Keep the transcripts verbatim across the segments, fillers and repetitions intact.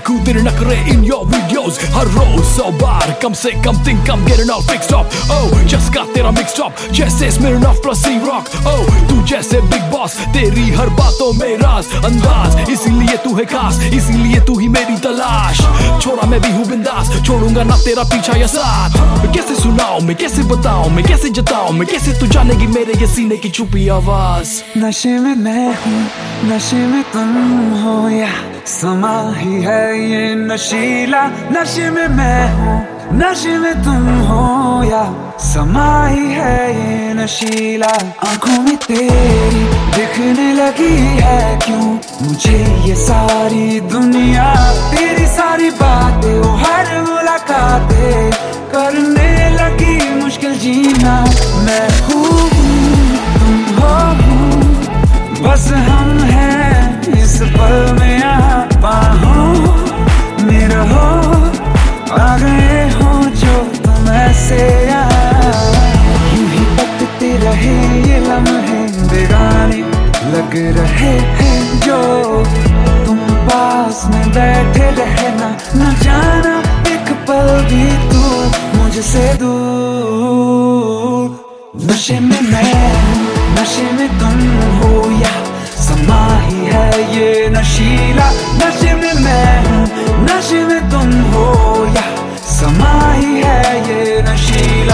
देखूं तेरे नखरे in your videos हर रोज सौ बार कम से कम think I'm getting all fixed up. Oh just got तेरा mixed up जैसे Smirnoff plus C-Rock. Oh तू जैसे big boss तेरी हर बातों में राज अंदाज, इसीलिए तू है खास, इसीलिए तू ही मेरी तलाश. छोड़ा मैं भी हूँ बिंदास, छोड़ूंगा ना तेरा पीछा या साथ. मैं कैसे सुनाऊं, मैं कैसे बताऊं, मैं कैसे जताऊं, मैं कैसे तू जानेगी मेरे ये सीने की छुपी आवाज. नशे में मैं हूँ, नशे में तुम हो, या समा ही है ये नशीला. नशे में मैं हूँ, नशे में तुम हो, या समा ही है ये नशीला. आंखों में तेरी दिखने लगी है क्यों मुझे ये सारी दुनिया. तेरी सारी बातें वो हर मुलाकातें करने लगी मुश्किल जीना. मैं हूँ तुम हो, बस हम हैं इस पल में यहाँ. बाहों में रहो, आ गए हो जो तुम ऐसे यहाँ. यूं ही तकते रहे ये लम्हे बेगाने लग रहे हैं जो तुम पास में बैठे रहना. न जाना एक पल भी तू मुझसे दूर. नशे में मैं, नशे में तुम हो, या समा ही है ये नशीला. नशे में मैं हूँ, नशे में तुम हो, या समा ही है ये नशीला.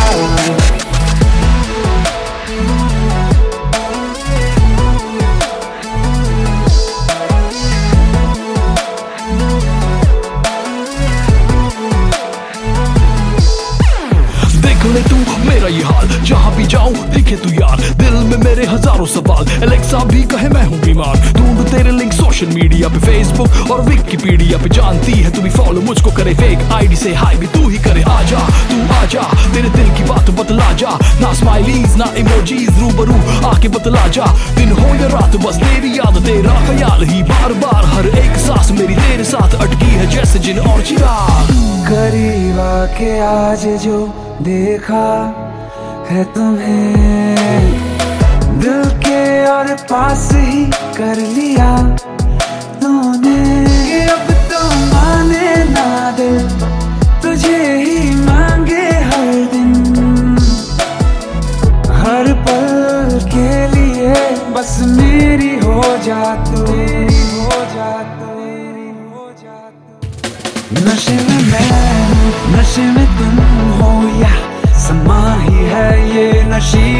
ले तू मेरा ये हाल, जहाँ भी जाऊं दिखे तू यार. दिल में मेरे हजारों सवाल, एलेक्सा भी कहे मैं हूँ बीमार. ढूंढ तेरे लिंक सोशल मीडिया पे, फेसबुक और विकिपीडिया पे. जानती है तू भी फॉलो मुझको करे, फेक आईडी से हाई भी तू ही करे. आजा तू आजा, तेरे दिल की बात बतला जा. ना स्माइलीज ना इमोजीज, रूबरू आके बतला जा. दिन हो या रात बस तेरी याद, तेरा ख्याल ही बार बार. हर एक सांस मेरी तेरे साथ अटकी है जैसे जिन और चिराग. करीब आके आज जो देखा है तुम्हें, दिल के और पास ही कर लिया तूने. अब तो माने ना दिल, तुझे ही मांगे हर दिन. हर पल के लिए बस मेरी हो जा तू, हो जा तू, हो जा तू. नशे में मैं, नशे में तुम हो, या समा ही है ये नशी.